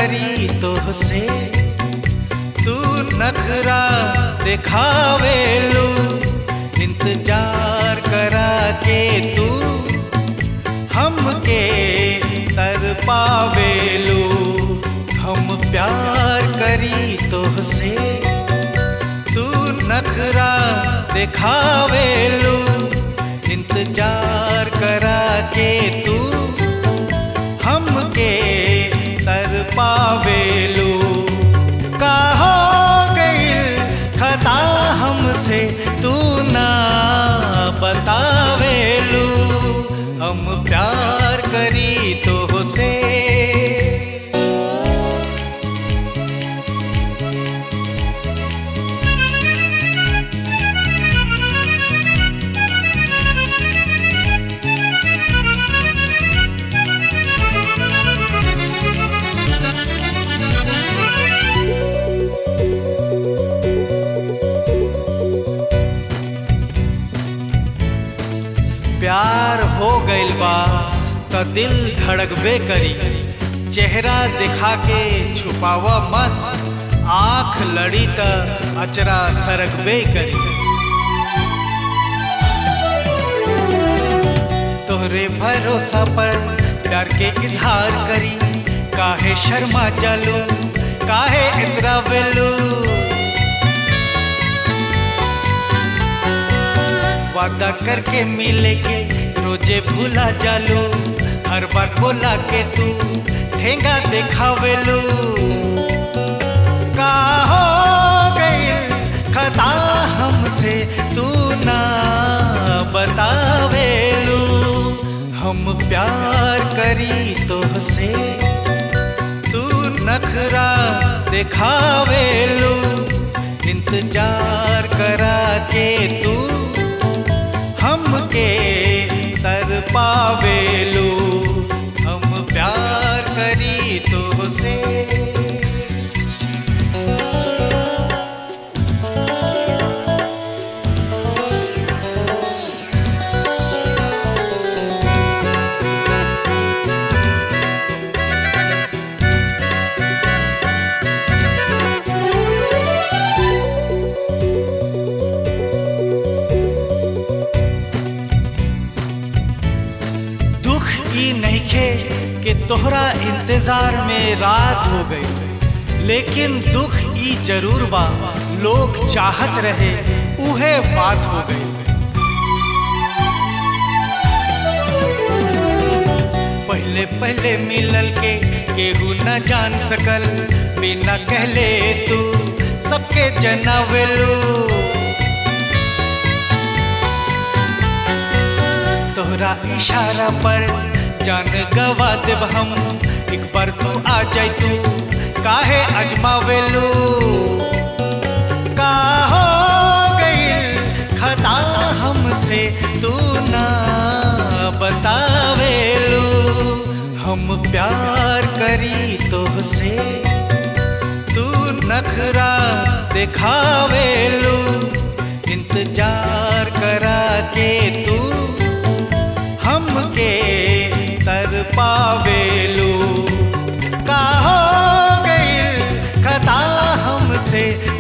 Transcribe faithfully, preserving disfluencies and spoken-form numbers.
करी तोहसे तू नखरा दिखावेलू, इंतजार करा के तू हमके तर पावेलू। हम प्यार करी तोहसे तू नखरा दिखावेलू, इंतजार करा के तू हमके तर पावेलू। का हो गइल खता हमसे तू ना बतावेलू, हम प्यार करी तोहसे। प्यार हो गइल बा त दिल धड़कबे करी, चेहरा दिखा के छुपावा मत, आँख लड़ी त अचरा सरकबे करी। तोहरे भरोसा पर प्यार के इजहार करी, काहे शर्मा जालू काहे इतरावेलू। वादा करके मिले के रोजे भूला जालू, हर बार बोला के तू ठेंगा दिखावेलू। का हो गइल खता हमसे तू ना बतावेलू, हम प्यार करी तोहसे तू नखरा दिखावेलू, इंतजार करा के तू हमके तर पावेलू। हम प्यार करी तोहसे। नहीं खे कि तोहरा इंतजार में रात हो गई, लेकिन दुख ई जरूर बा लोग चाहत रहे उहे बात हो गई। पहले पहले मिलल के केहू न जान सकल, बिना कहले तू सबके जनावेलू। तोहरा इशारा पर जान गवा देब हम, एक बार तू आ जाई तू काहे अजमावेलू। का हो गइल खता हमसे तू ना बतावेलू, हम प्यार करी तोहसे तू नखरा दिखावेलू, इंतजार करा के तू हमके तर पावेलू। का हो गइल खता हमसे